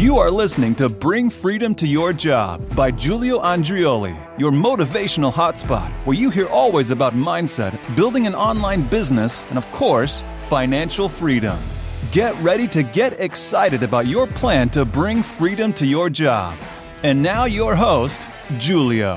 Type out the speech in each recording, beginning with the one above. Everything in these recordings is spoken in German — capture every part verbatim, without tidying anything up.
You are listening to Bring Freedom to Your Job by Giulio Andreoli, your motivational hotspot, where you hear always about mindset, building an online business, and of course, financial freedom. Get ready to get excited about your plan to bring freedom to your job. And now your host, Giulio.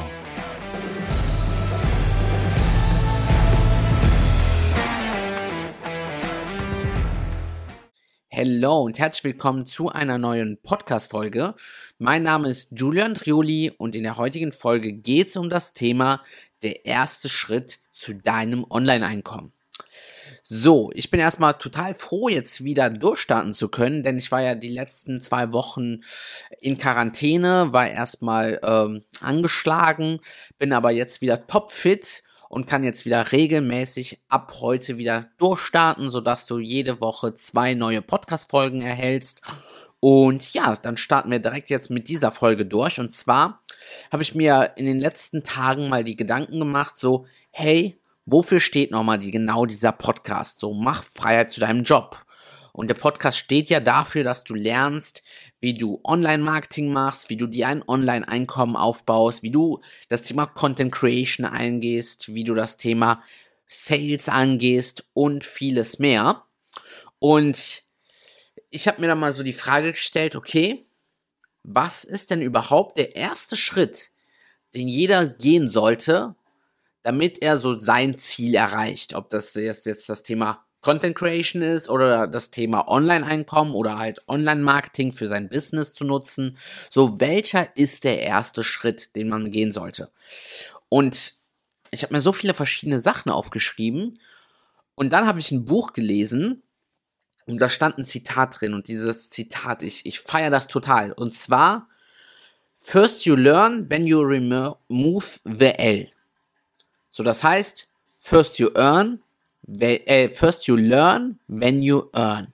Hallo und herzlich willkommen zu einer neuen Podcast-Folge. Mein Name ist Giulio Andreoli und in der heutigen Folge geht es um das Thema der erste Schritt zu deinem Online-Einkommen. So, ich bin erstmal total froh, jetzt wieder durchstarten zu können, denn ich war ja die letzten zwei Wochen in Quarantäne, war erstmal ähm, angeschlagen, bin aber jetzt wieder topfit und kann jetzt wieder regelmäßig ab heute wieder durchstarten, sodass du jede Woche zwei neue Podcast-Folgen erhältst. Und ja, dann starten wir direkt jetzt mit dieser Folge durch. Und zwar habe ich mir in den letzten Tagen mal die Gedanken gemacht, so, hey, wofür steht nochmal die, genau dieser Podcast? So, mach Freiheit zu deinem Job. Und der Podcast steht ja dafür, dass du lernst, wie du Online-Marketing machst, wie du dir ein Online-Einkommen aufbaust, wie du das Thema Content Creation eingehst, wie du das Thema Sales angehst und vieles mehr. Und ich habe mir dann mal so die Frage gestellt, okay, was ist denn überhaupt der erste Schritt, den jeder gehen sollte, damit er so sein Ziel erreicht? Ob das jetzt, jetzt das Thema Content Creation ist oder das Thema Online-Einkommen oder halt Online-Marketing für sein Business zu nutzen. So, welcher ist der erste Schritt, den man gehen sollte? Und ich habe mir so viele verschiedene Sachen aufgeschrieben und dann habe ich ein Buch gelesen und da stand ein Zitat drin und dieses Zitat, ich, ich feiere das total. Und zwar, first you learn when you remove the L. So, das heißt, first you earn First you learn when you earn.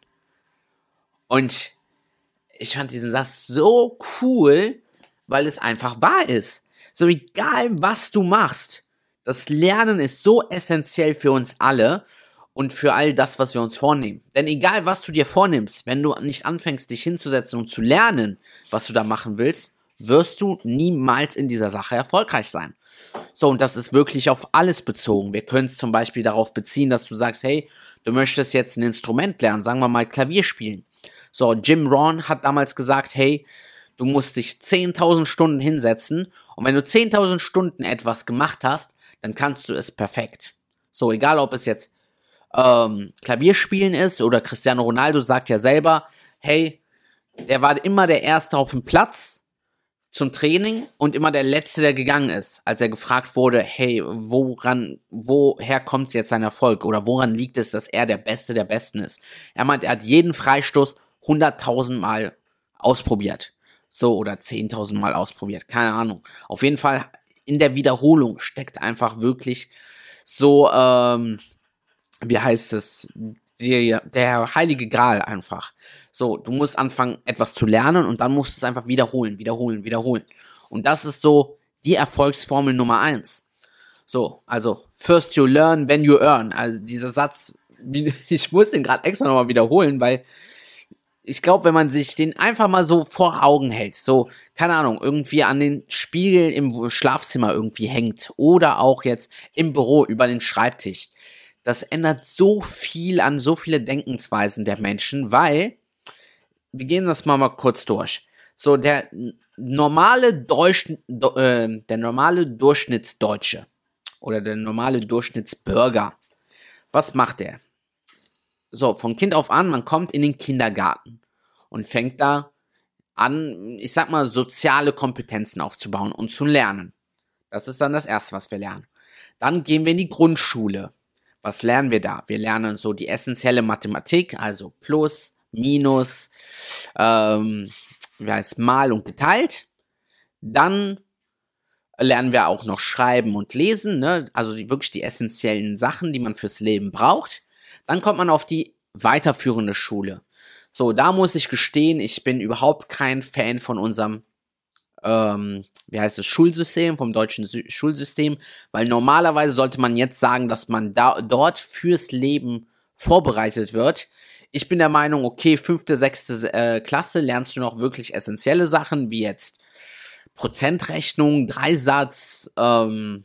Und ich fand diesen Satz so cool, weil es einfach wahr ist. So egal, was du machst, das Lernen ist so essentiell für uns alle und für all das, was wir uns vornehmen. Denn egal, was du dir vornimmst, wenn du nicht anfängst, dich hinzusetzen und zu lernen, was du da machen willst, wirst du niemals in dieser Sache erfolgreich sein. So, und das ist wirklich auf alles bezogen. Wir können es zum Beispiel darauf beziehen, dass du sagst, hey, du möchtest jetzt ein Instrument lernen, sagen wir mal Klavier spielen. So, Jim Rohn hat damals gesagt, hey, du musst dich zehntausend Stunden hinsetzen und wenn du zehntausend Stunden etwas gemacht hast, dann kannst du es perfekt. So, egal ob es jetzt ähm, Klavierspielen ist oder Cristiano Ronaldo sagt ja selber, hey, der war immer der Erste auf dem Platz zum Training und immer der Letzte, der gegangen ist, als er gefragt wurde, hey, woran, woher kommt jetzt sein Erfolg oder woran liegt es, dass er der Beste der Besten ist? Er meint, er hat jeden Freistoß hunderttausend Mal ausprobiert. So, oder zehntausend Mal ausprobiert, keine Ahnung. Auf jeden Fall, in der Wiederholung steckt einfach wirklich so, ähm, wie heißt es, der, der heilige Gral einfach. So, du musst anfangen, etwas zu lernen und dann musst du es einfach wiederholen, wiederholen, wiederholen. Und das ist so die Erfolgsformel Nummer eins. So, also, first you learn, when you earn. Also, dieser Satz, ich muss den gerade extra nochmal wiederholen, weil ich glaube, wenn man sich den einfach mal so vor Augen hält, so, keine Ahnung, irgendwie an den Spiegel im Schlafzimmer irgendwie hängt oder auch jetzt im Büro über den Schreibtisch, das ändert so viel an so viele Denkensweisen der Menschen, weil, wir gehen das mal mal kurz durch. So, der normale Deutsch, äh, der normale Durchschnittsdeutsche oder der normale Durchschnittsbürger, was macht der? So, von Kind auf an, man kommt in den Kindergarten und fängt da an, ich sag mal, soziale Kompetenzen aufzubauen und zu lernen. Das ist dann das Erste, was wir lernen. Dann gehen wir in die Grundschule. Was lernen wir da? Wir lernen so die essentielle Mathematik, also Plus, Minus, ähm, wie heißt Mal und geteilt. Dann lernen wir auch noch Schreiben und Lesen, ne? Also die, wirklich die essentiellen Sachen, die man fürs Leben braucht. Dann kommt man auf die weiterführende Schule. So, da muss ich gestehen, ich bin überhaupt kein Fan von unserem ähm, wie heißt es, Schulsystem, vom deutschen Sy- Schulsystem, weil normalerweise sollte man jetzt sagen, dass man da dort fürs Leben vorbereitet wird. Ich bin der Meinung, okay, fünfte, sechste äh, Klasse lernst du noch wirklich essentielle Sachen, wie jetzt Prozentrechnung, Dreisatz, ähm,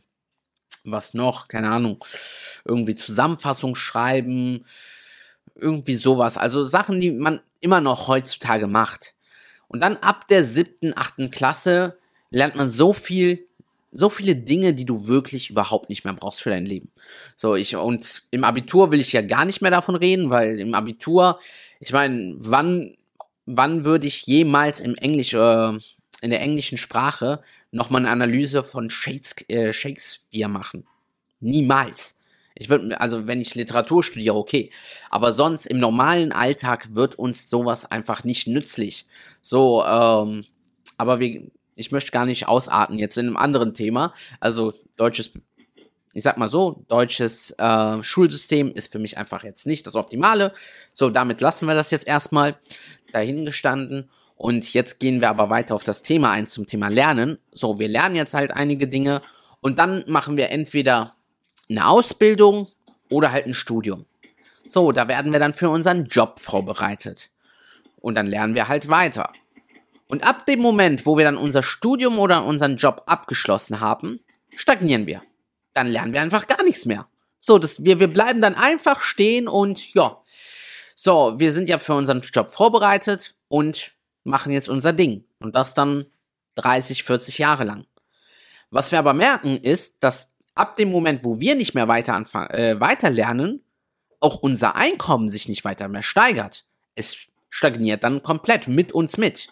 was noch, keine Ahnung, irgendwie Zusammenfassung schreiben, irgendwie sowas. Also Sachen, die man immer noch heutzutage macht. Und dann ab der siebten, achten Klasse lernt man so viel, so viele Dinge, die du wirklich überhaupt nicht mehr brauchst für dein Leben. So, ich, und im Abitur will ich ja gar nicht mehr davon reden, weil im Abitur, ich meine, wann, wann würde ich jemals im Englisch, äh, in der englischen Sprache nochmal eine Analyse von Shakespeare, äh, Shakespeare machen? Niemals. Ich würde, also wenn ich Literatur studiere, okay. Aber sonst im normalen Alltag wird uns sowas einfach nicht nützlich. So, ähm, aber wir, ich möchte gar nicht ausarten jetzt in einem anderen Thema. Also deutsches, ich sag mal so, deutsches äh, Schulsystem ist für mich einfach jetzt nicht das Optimale. So, damit lassen wir das jetzt erstmal dahingestanden. Und jetzt gehen wir aber weiter auf das Thema ein, zum Thema Lernen. So, wir lernen jetzt halt einige Dinge und dann machen wir entweder eine Ausbildung oder halt ein Studium. So, da werden wir dann für unseren Job vorbereitet. Und dann lernen wir halt weiter. Und ab dem Moment, wo wir dann unser Studium oder unseren Job abgeschlossen haben, stagnieren wir. Dann lernen wir einfach gar nichts mehr. So, das, wir, wir bleiben dann einfach stehen und ja. So, wir sind ja für unseren Job vorbereitet und machen jetzt unser Ding. Und das dann dreißig, vierzig Jahre lang. Was wir aber merken ist, dass ab dem Moment, wo wir nicht mehr weiter anfangen, äh, weiter lernen, auch unser Einkommen sich nicht weiter mehr steigert. Es stagniert dann komplett mit uns mit.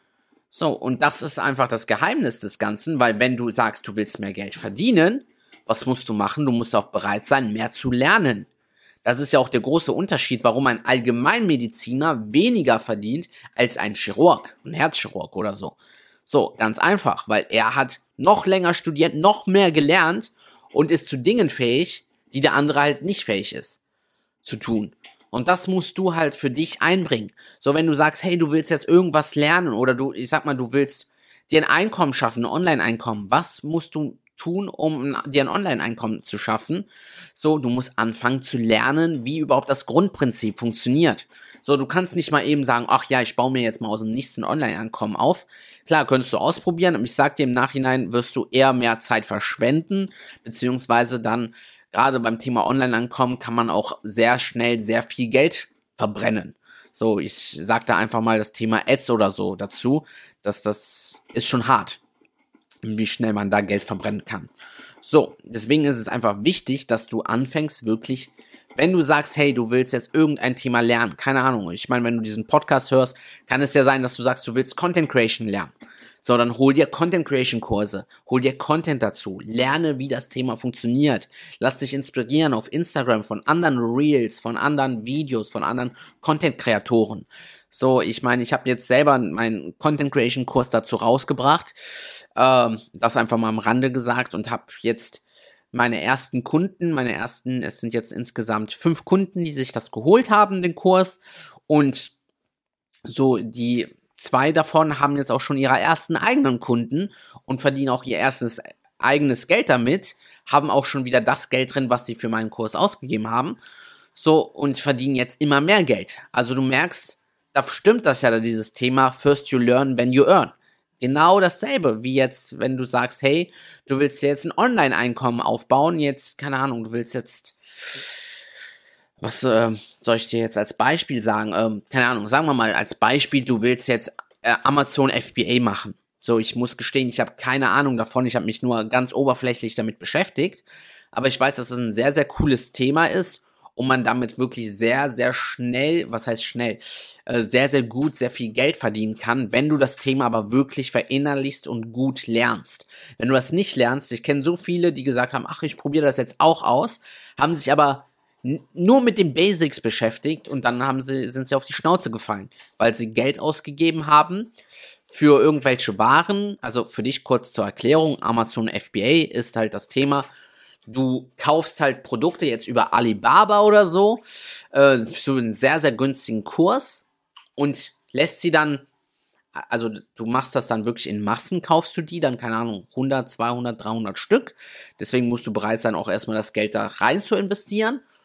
So, und das ist einfach das Geheimnis des Ganzen, weil wenn du sagst, du willst mehr Geld verdienen, was musst du machen? Du musst auch bereit sein, mehr zu lernen. Das ist ja auch der große Unterschied, warum ein Allgemeinmediziner weniger verdient als ein Chirurg, ein Herzchirurg oder so. So, ganz einfach, weil er hat noch länger studiert, noch mehr gelernt und ist zu Dingen fähig, die der andere halt nicht fähig ist zu tun. Und das musst du halt für dich einbringen. So, wenn du sagst, hey, du willst jetzt irgendwas lernen oder du, ich sag mal, du willst dir ein Einkommen schaffen, ein Online-Einkommen. Was musst du tun, um dir ein Online-Einkommen zu schaffen? So, du musst anfangen zu lernen, wie überhaupt das Grundprinzip funktioniert. So, du kannst nicht mal eben sagen, ach ja, ich baue mir jetzt mal aus dem Nichts ein Online-Einkommen auf. Klar, könntest du ausprobieren, aber ich sag dir, im Nachhinein wirst du eher mehr Zeit verschwenden, beziehungsweise dann gerade beim Thema Online-Einkommen kann man auch sehr schnell sehr viel Geld verbrennen. So, ich sag da einfach mal das Thema Ads oder so dazu, dass das ist schon hart, wie schnell man da Geld verbrennen kann. So, deswegen ist es einfach wichtig, dass du anfängst wirklich, wenn du sagst, hey, du willst jetzt irgendein Thema lernen, keine Ahnung, ich meine, wenn du diesen Podcast hörst, kann es ja sein, dass du sagst, du willst Content Creation lernen. So, dann hol dir Content Creation Kurse, hol dir Content dazu, lerne, wie das Thema funktioniert, lass dich inspirieren auf Instagram von anderen Reels, von anderen Videos, von anderen Content Kreatoren. So, ich meine, ich habe jetzt selber meinen Content Creation Kurs dazu rausgebracht, ähm, das einfach mal am Rande gesagt und habe jetzt meine ersten Kunden, meine ersten, es sind jetzt insgesamt fünf Kunden, die sich das geholt haben, den Kurs, und so die zwei davon haben jetzt auch schon ihre ersten eigenen Kunden und verdienen auch ihr erstes eigenes Geld damit, haben auch schon wieder das Geld drin, was sie für meinen Kurs ausgegeben haben, so, und verdienen jetzt immer mehr Geld. Also du merkst, da stimmt das ja, dieses Thema First you learn, when you earn. Genau dasselbe, wie jetzt, wenn du sagst, hey, du willst jetzt ein Online-Einkommen aufbauen, jetzt, keine Ahnung, du willst jetzt, was äh, soll ich dir jetzt als Beispiel sagen? Ähm, keine Ahnung, sagen wir mal als Beispiel, du willst jetzt äh, Amazon F B A machen. So, ich muss gestehen, ich habe keine Ahnung davon, ich habe mich nur ganz oberflächlich damit beschäftigt, aber ich weiß, dass es ein sehr, sehr cooles Thema ist und man damit wirklich sehr, sehr schnell, was heißt schnell, äh, sehr, sehr gut, sehr viel Geld verdienen kann, wenn du das Thema aber wirklich verinnerlichst und gut lernst. Wenn du das nicht lernst, ich kenne so viele, die gesagt haben, ach, ich probiere das jetzt auch aus, haben sich aber nur mit den Basics beschäftigt und dann haben sie, sind sie auf die Schnauze gefallen, weil sie Geld ausgegeben haben für irgendwelche Waren. Also für dich kurz zur Erklärung, Amazon F B A ist halt das Thema, du kaufst halt Produkte jetzt über Alibaba oder so, äh, für einen sehr, sehr günstigen Kurs und lässt sie dann, also du machst das dann wirklich in Massen, kaufst du die, dann keine Ahnung, hundert, zweihundert, dreihundert Stück. Deswegen musst du bereit sein, auch erstmal das Geld da rein zu investieren.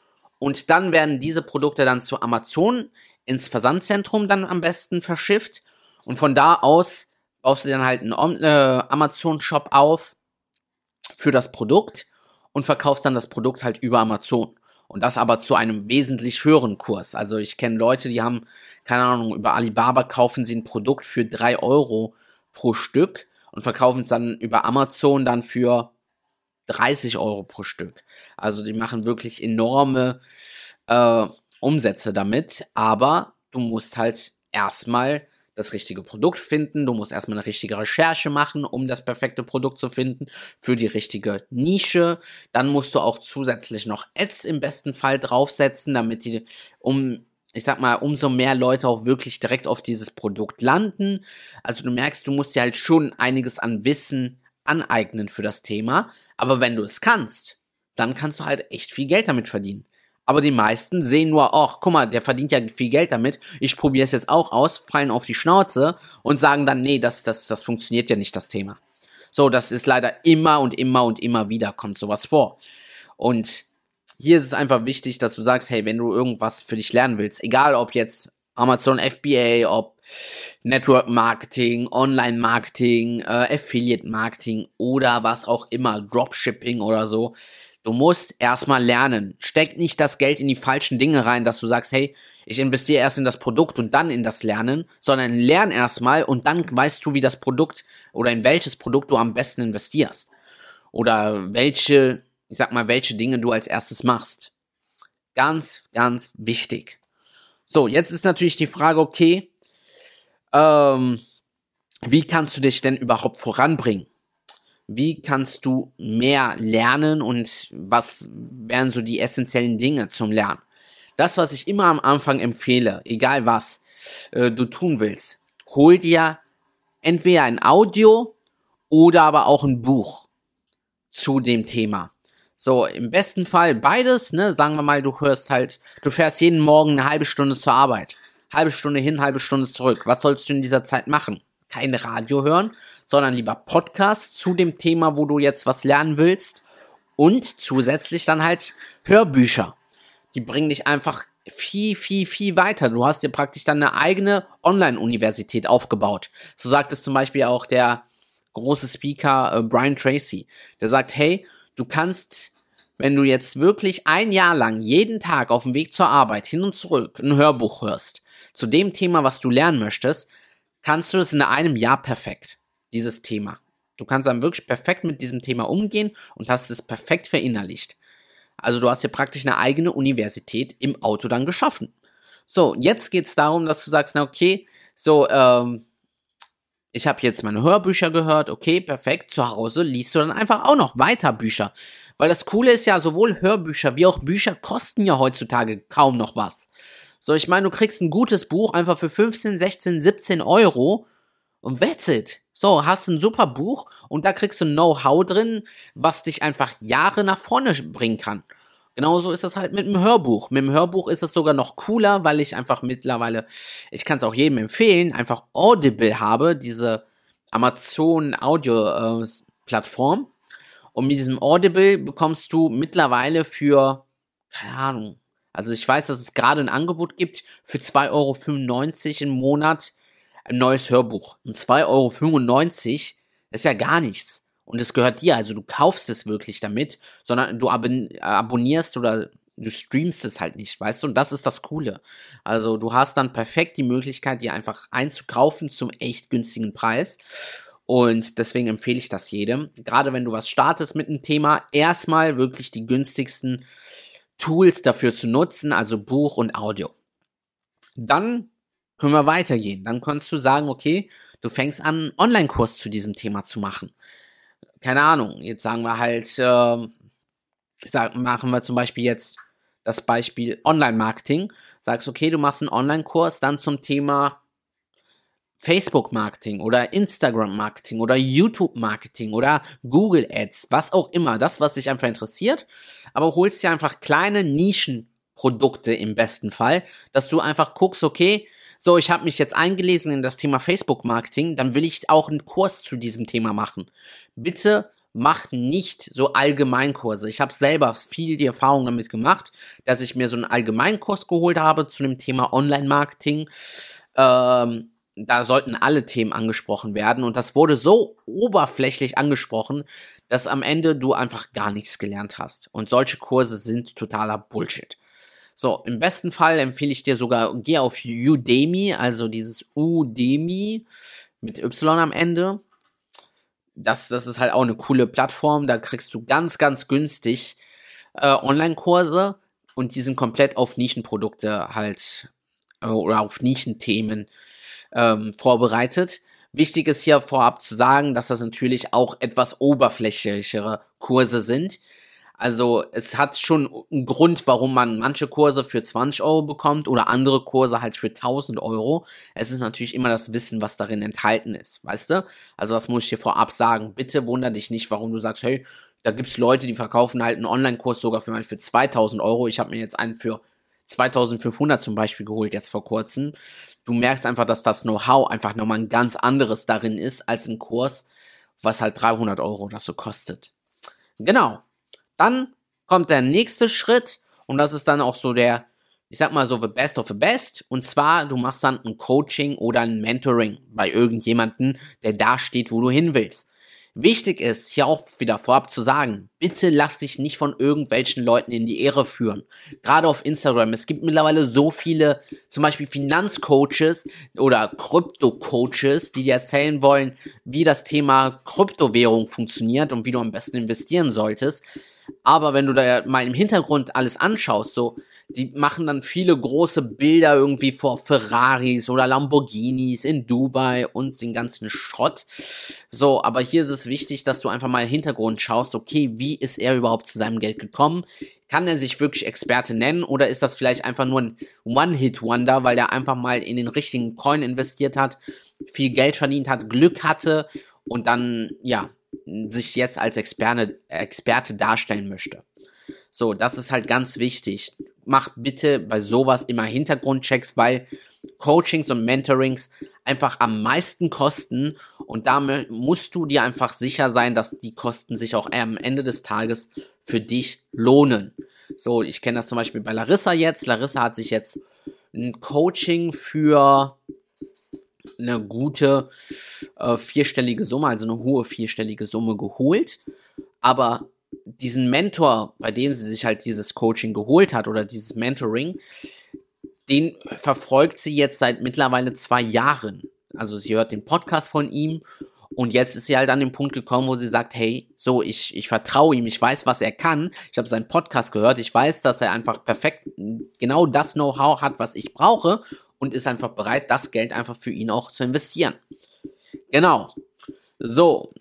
Und dann werden diese Produkte dann zu Amazon ins Versandzentrum dann am besten verschifft. Und von da aus baust du dann halt einen äh, Amazon-Shop auf für das Produkt und verkaufst dann das Produkt halt über Amazon. Und das aber zu einem wesentlich höheren Kurs. Also ich kenne Leute, die haben, keine Ahnung, über Alibaba kaufen sie ein Produkt für drei Euro pro Stück und verkaufen es dann über Amazon dann für dreißig Euro pro Stück. Also die machen wirklich enorme äh, Umsätze damit, aber du musst halt erstmal das richtige Produkt finden, du musst erstmal eine richtige Recherche machen, um das perfekte Produkt zu finden für die richtige Nische. Dann musst du auch zusätzlich noch Ads im besten Fall draufsetzen, damit die, um, ich sag mal, umso mehr Leute auch wirklich direkt auf dieses Produkt landen. Also du merkst, du musst dir halt schon einiges an Wissen aneignen für das Thema, aber wenn du es kannst, dann kannst du halt echt viel Geld damit verdienen. Aber die meisten sehen nur, ach, guck mal, der verdient ja viel Geld damit, ich probiere es jetzt auch aus, fallen auf die Schnauze und sagen dann, nee, das, das, das funktioniert ja nicht, das Thema. So, das ist leider immer und immer und immer wieder kommt sowas vor. Und hier ist es einfach wichtig, dass du sagst, hey, wenn du irgendwas für dich lernen willst, egal ob jetzt Amazon F B A, ob Network Marketing, Online Marketing, äh, Affiliate Marketing oder was auch immer, Dropshipping oder so, du musst erstmal lernen. Steck nicht das Geld in die falschen Dinge rein, dass du sagst, hey, ich investiere erst in das Produkt und dann in das Lernen, sondern lern erstmal und dann weißt du, wie das Produkt oder in welches Produkt du am besten investierst. Oder welche, ich sag mal, welche Dinge du als erstes machst. Ganz, ganz wichtig. So, jetzt ist natürlich die Frage, okay, ähm, wie kannst du dich denn überhaupt voranbringen? Wie kannst du mehr lernen und was wären so die essentiellen Dinge zum Lernen? Das, was ich immer am Anfang empfehle, egal was äh, du tun willst, hol dir entweder ein Audio oder aber auch ein Buch zu dem Thema. So, im besten Fall beides, ne, sagen wir mal, du hörst halt, du fährst jeden Morgen eine halbe Stunde zur Arbeit. Halbe Stunde hin, halbe Stunde zurück. Was sollst du in dieser Zeit machen? Kein Radio hören, sondern lieber Podcast zu dem Thema, wo du jetzt was lernen willst und zusätzlich dann halt Hörbücher. Die bringen dich einfach viel, viel, viel weiter. Du hast dir praktisch dann eine eigene Online-Universität aufgebaut. So sagt es zum Beispiel auch der große Speaker äh, Brian Tracy. Der sagt, hey, du kannst, wenn du jetzt wirklich ein Jahr lang jeden Tag auf dem Weg zur Arbeit hin und zurück ein Hörbuch hörst, zu dem Thema, was du lernen möchtest, kannst du es in einem Jahr perfekt, dieses Thema. Du kannst dann wirklich perfekt mit diesem Thema umgehen und hast es perfekt verinnerlicht. Also du hast dir praktisch eine eigene Universität im Auto dann geschaffen. So, jetzt geht es darum, dass du sagst, na okay, so, ähm, ich habe jetzt meine Hörbücher gehört, okay, perfekt, zu Hause liest du dann einfach auch noch weiter Bücher. Weil das Coole ist ja, sowohl Hörbücher wie auch Bücher kosten ja heutzutage kaum noch was. So, ich meine, du kriegst ein gutes Buch einfach für fünfzehn, sechzehn, siebzehn Euro und that's it. So, hast ein super Buch und da kriegst du Know-how drin, was dich einfach Jahre nach vorne bringen kann. Genauso ist das halt mit dem Hörbuch. Mit dem Hörbuch ist es sogar noch cooler, weil ich einfach mittlerweile, ich kann es auch jedem empfehlen, einfach Audible habe, diese Amazon-Audio-Plattform. Und mit diesem Audible bekommst du mittlerweile für, keine Ahnung, also ich weiß, dass es gerade ein Angebot gibt für zwei Euro fünfundneunzig im Monat ein neues Hörbuch. Und zwei Euro fünfundneunzig ist ja gar nichts. Und es gehört dir, also du kaufst es wirklich damit, sondern du abon- abonnierst oder du streamst es halt nicht, weißt du? Und das ist das Coole. Also du hast dann perfekt die Möglichkeit, dir einfach einzukaufen zum echt günstigen Preis. Und deswegen empfehle ich das jedem. Gerade wenn du was startest mit einem Thema, erstmal wirklich die günstigsten Tools dafür zu nutzen, also Buch und Audio. Dann können wir weitergehen. Dann kannst du sagen, okay, du fängst an, einen Online-Kurs zu diesem Thema zu machen. Keine Ahnung, jetzt sagen wir halt, äh, sag, machen wir zum Beispiel jetzt das Beispiel Online-Marketing. Sagst, okay, du machst einen Online-Kurs dann zum Thema Facebook-Marketing oder Instagram-Marketing oder YouTube-Marketing oder Google-Ads, was auch immer, das, was dich einfach interessiert, aber holst dir einfach kleine Nischenprodukte im besten Fall, dass du einfach guckst, okay, so, ich habe mich jetzt eingelesen in das Thema Facebook-Marketing, dann will ich auch einen Kurs zu diesem Thema machen. Bitte macht nicht so Allgemeinkurse. Ich habe selber viel die Erfahrung damit gemacht, dass ich mir so einen Allgemeinkurs geholt habe zu dem Thema Online-Marketing. Ähm, da sollten alle Themen angesprochen werden und das wurde so oberflächlich angesprochen, dass am Ende du einfach gar nichts gelernt hast. Und solche Kurse sind totaler Bullshit. So, im besten Fall empfehle ich dir sogar, geh auf Udemy, also dieses Udemy mit Y am Ende. Das, das ist halt auch eine coole Plattform, da kriegst du ganz, ganz günstig äh, Online-Kurse und die sind komplett auf Nischenprodukte halt äh, oder auf Nischenthemen ähm, vorbereitet. Wichtig ist hier vorab zu sagen, dass das natürlich auch etwas oberflächlichere Kurse sind. Also es hat schon einen Grund, warum man manche Kurse für zwanzig Euro bekommt oder andere Kurse halt für tausend Euro. Es ist natürlich immer das Wissen, was darin enthalten ist, weißt du? Also das muss ich dir vorab sagen. Bitte wunder dich nicht, warum du sagst, hey, da gibt's Leute, die verkaufen halt einen Online-Kurs sogar für, für zweitausend Euro. Ich habe mir jetzt einen für zweitausendfünfhundert zum Beispiel geholt, jetzt vor kurzem. Du merkst einfach, dass das Know-how einfach nochmal ein ganz anderes darin ist, als ein Kurs, was halt dreihundert Euro oder so kostet. Genau. Dann kommt der nächste Schritt und das ist dann auch so der, ich sag mal so, the best of the best. Und zwar, du machst dann ein Coaching oder ein Mentoring bei irgendjemanden, der da steht, wo du hin willst. Wichtig ist, hier auch wieder vorab zu sagen, bitte lass dich nicht von irgendwelchen Leuten in die Irre führen. Gerade auf Instagram. Es gibt mittlerweile so viele, zum Beispiel Finanzcoaches oder Krypto-Coaches, die dir erzählen wollen, wie das Thema Kryptowährung funktioniert und wie du am besten investieren solltest. Aber wenn du da mal im Hintergrund alles anschaust, so, die machen dann viele große Bilder irgendwie vor Ferraris oder Lamborghinis in Dubai und den ganzen Schrott. So, aber hier ist es wichtig, dass du einfach mal im Hintergrund schaust, okay, wie ist er überhaupt zu seinem Geld gekommen? Kann er sich wirklich Experte nennen oder ist das vielleicht einfach nur ein One-Hit-Wonder, weil er einfach mal in den richtigen Coin investiert hat, viel Geld verdient hat, Glück hatte und dann, ja, sich jetzt als Experte, Experte darstellen möchte. So, das ist halt ganz wichtig. Mach bitte bei sowas immer Hintergrundchecks, weil Coachings und Mentorings einfach am meisten kosten und damit musst du dir einfach sicher sein, dass die Kosten sich auch am Ende des Tages für dich lohnen. So, ich kenne das zum Beispiel bei Larissa jetzt. Larissa hat sich jetzt ein Coaching für eine gute äh, vierstellige Summe, also eine hohe vierstellige Summe geholt, aber diesen Mentor, bei dem sie sich halt dieses Coaching geholt hat oder dieses Mentoring, den verfolgt sie jetzt seit mittlerweile zwei Jahren. Also sie hört den Podcast von ihm und jetzt ist sie halt an den Punkt gekommen, wo sie sagt, hey, so, ich, ich vertraue ihm, ich weiß, was er kann, ich habe seinen Podcast gehört, ich weiß, dass er einfach perfekt genau das Know-how hat, was ich brauche und ist einfach bereit, das Geld einfach für ihn auch zu investieren. Genau. So.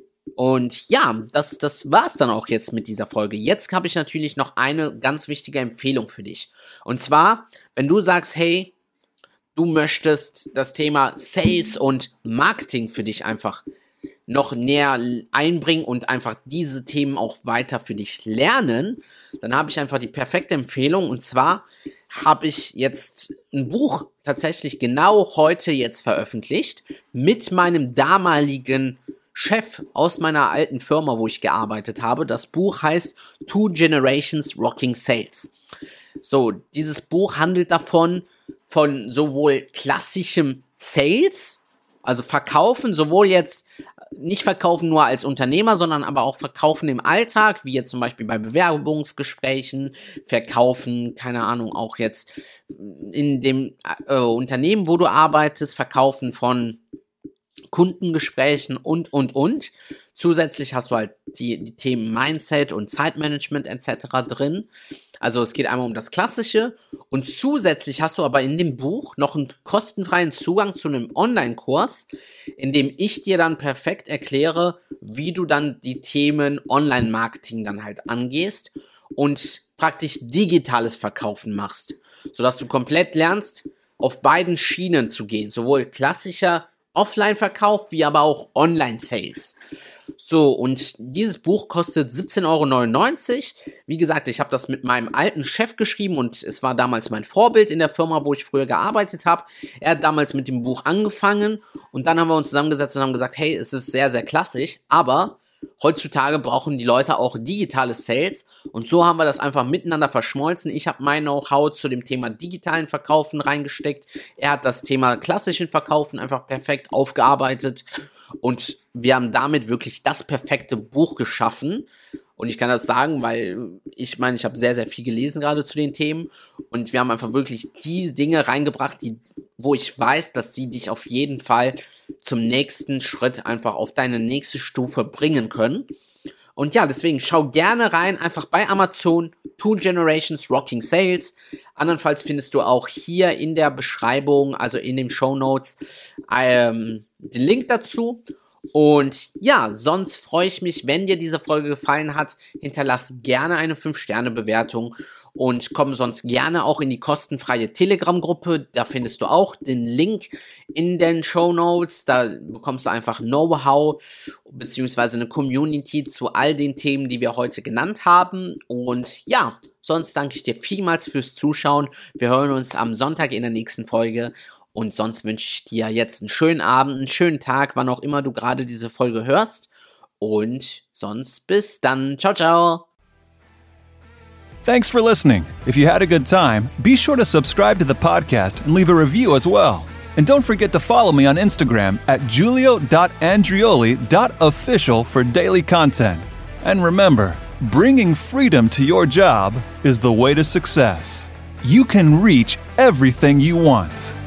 Und ja, das, das war's dann auch jetzt mit dieser Folge. Jetzt habe ich natürlich noch eine ganz wichtige Empfehlung für dich. Und zwar, wenn du sagst, hey, du möchtest das Thema Sales und Marketing für dich einfach noch näher einbringen und einfach diese Themen auch weiter für dich lernen, dann habe ich einfach die perfekte Empfehlung. Und zwar habe ich jetzt ein Buch tatsächlich genau heute jetzt veröffentlicht mit meinem damaligen Chef aus meiner alten Firma, wo ich gearbeitet habe. Das Buch heißt Two Generations Rocking Sales. So, dieses Buch handelt davon, von sowohl klassischem Sales, also Verkaufen, sowohl jetzt nicht Verkaufen nur als Unternehmer, sondern aber auch Verkaufen im Alltag, wie jetzt zum Beispiel bei Bewerbungsgesprächen, Verkaufen, keine Ahnung, auch jetzt in dem äh, Unternehmen, wo du arbeitest, Verkaufen von Kundengesprächen und, und, und. Zusätzlich hast du halt die, die Themen Mindset und Zeitmanagement et cetera drin. Also es geht einmal um das Klassische und zusätzlich hast du aber in dem Buch noch einen kostenfreien Zugang zu einem Online-Kurs, in dem ich dir dann perfekt erkläre, wie du dann die Themen Online-Marketing dann halt angehst und praktisch digitales Verkaufen machst, sodass du komplett lernst, auf beiden Schienen zu gehen, sowohl klassischer Offline-Verkauf wie aber auch Online-Sales. So, und dieses Buch kostet siebzehn Euro neunundneunzig. Wie gesagt, ich habe das mit meinem alten Chef geschrieben und es war damals mein Vorbild in der Firma, wo ich früher gearbeitet habe. Er hat damals mit dem Buch angefangen und dann haben wir uns zusammengesetzt und haben gesagt, hey, es ist sehr, sehr klassisch, aber heutzutage brauchen die Leute auch digitale Sales und so haben wir das einfach miteinander verschmolzen. Ich habe mein Know-how zu dem Thema digitalen Verkaufen reingesteckt. Er hat das Thema klassischen Verkaufen einfach perfekt aufgearbeitet und wir haben damit wirklich das perfekte Buch geschaffen. Und ich kann das sagen, weil ich meine, ich habe sehr, sehr viel gelesen gerade zu den Themen und wir haben einfach wirklich die Dinge reingebracht, die, wo ich weiß, dass sie dich auf jeden Fall zum nächsten Schritt einfach auf deine nächste Stufe bringen können. Und ja, deswegen schau gerne rein, einfach bei Amazon, Two Generations Rocking Sales. Andernfalls findest du auch hier in der Beschreibung, also in den Shownotes, ähm, den Link dazu. Und ja, sonst freue ich mich, wenn dir diese Folge gefallen hat, hinterlass gerne eine fünf Sterne Bewertung und komm sonst gerne auch in die kostenfreie Telegram-Gruppe. Da findest du auch den Link in den Shownotes. Da bekommst du einfach Know-how beziehungsweise eine Community zu all den Themen, die wir heute genannt haben. Und ja, sonst danke ich dir vielmals fürs Zuschauen. Wir hören uns am Sonntag in der nächsten Folge. Und sonst wünsche ich dir jetzt einen schönen Abend, einen schönen Tag, wann auch immer du gerade diese Folge hörst. Und sonst bis dann. Ciao, ciao. Thanks for listening. If you had a good time, be sure to subscribe to the podcast and leave a review as well. And don't forget to follow me on Instagram at julio dot andrioli dot official for daily content. And remember, bringing freedom to your job is the way to success. You can reach everything you want.